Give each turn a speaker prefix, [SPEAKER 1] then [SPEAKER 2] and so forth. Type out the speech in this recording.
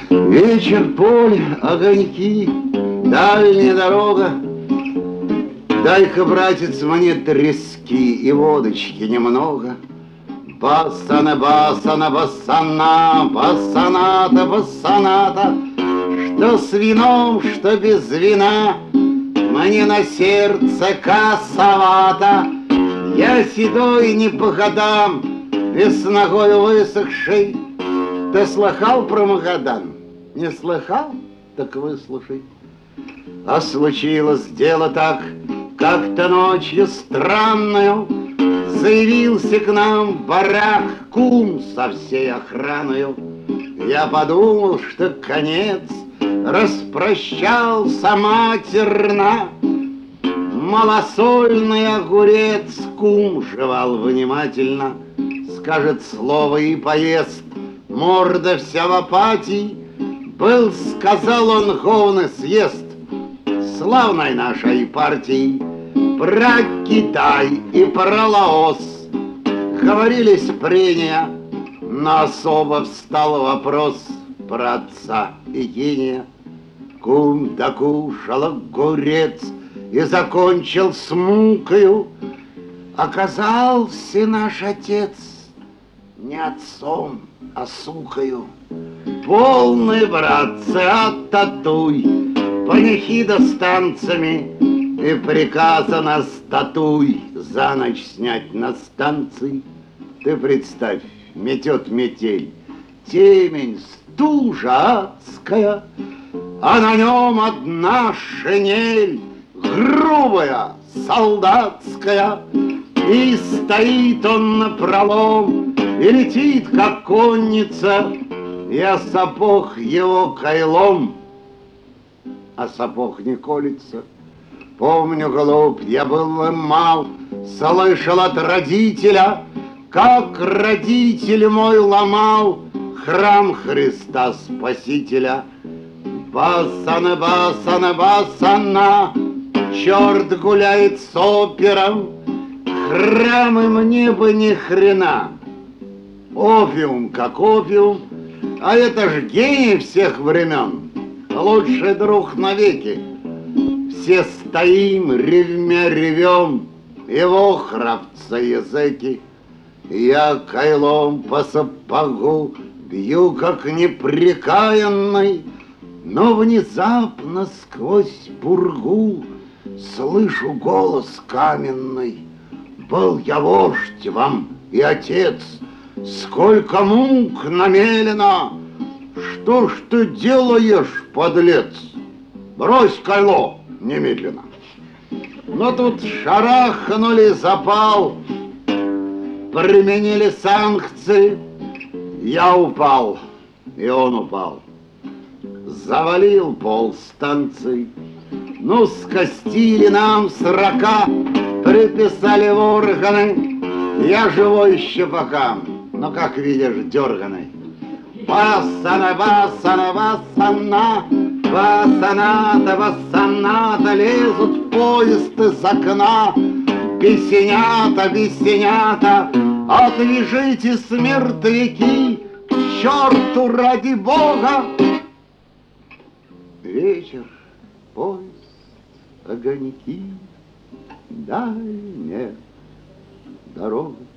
[SPEAKER 1] Вечер, поле, огоньки, дальняя дорога. Дай-ка, братец, мне трески и водочки немного. Басана, басана, басана, басаната, басаната. Что с вином, что без вина, мне на сердце косовато. Я седой не по годам и с ногой высохшей. Ты слыхал про Магадан? Не слыхал? Так выслушай. А случилось дело так, как-то ночью странную заявился к нам в барак кум со всей охраною. Я подумал, что конец, распрощался матерно. Малосольный огурец кум жевал внимательно. Скажет слово и поест, морда вся в апатии. Был, сказал он, говно съест славной нашей партии. Про Китай и про Лаос говорились прения, но особо встал вопрос про отца и гения. Кум докушал огурец и закончил с мукою. Оказался наш отец не отцом, а сукою. Полный, братцы, оттатуй панихида с танцами, и приказано статуй за ночь снять на станции. Ты представь, метет метель, темень, стужа адская, а на нем одна шинель, грубая, солдатская. И стоит он напролом, и летит, как конница, я сапог его кайлом, а сапог не колется. Помню, голубь, я был мал, слышал от родителя, как родитель мой ломал храм Христа Спасителя. Басана, басана, басана, черт гуляет с опером, храмы мне бы ни хрена. Опиум как опиум, а это ж гений всех времен, лучший друг навеки. Все стоим, ревмя ревем, его храпца языки. Я кайлом по сапогу бью, как непрекаянный, но внезапно сквозь пургу слышу голос каменный. Был я вождь вам и отец, сколько мук намелено. Что ж ты делаешь, подлец? Брось кайло немедленно. Но тут шарахнули запал, применили санкции. Я упал, и он упал. Завалил пол станции. Ну, скостили нам 40, приписали в органы. Я живой еще пока, но, как видишь, дерганый. Басана, басана, басана, басаната, басаната, лезут в поезд из окна. Бесенята, бесенята, отвяжитесь, мертвяки, к черту ради Бога. Вечер, поезд, огоньки, дальняя дорога.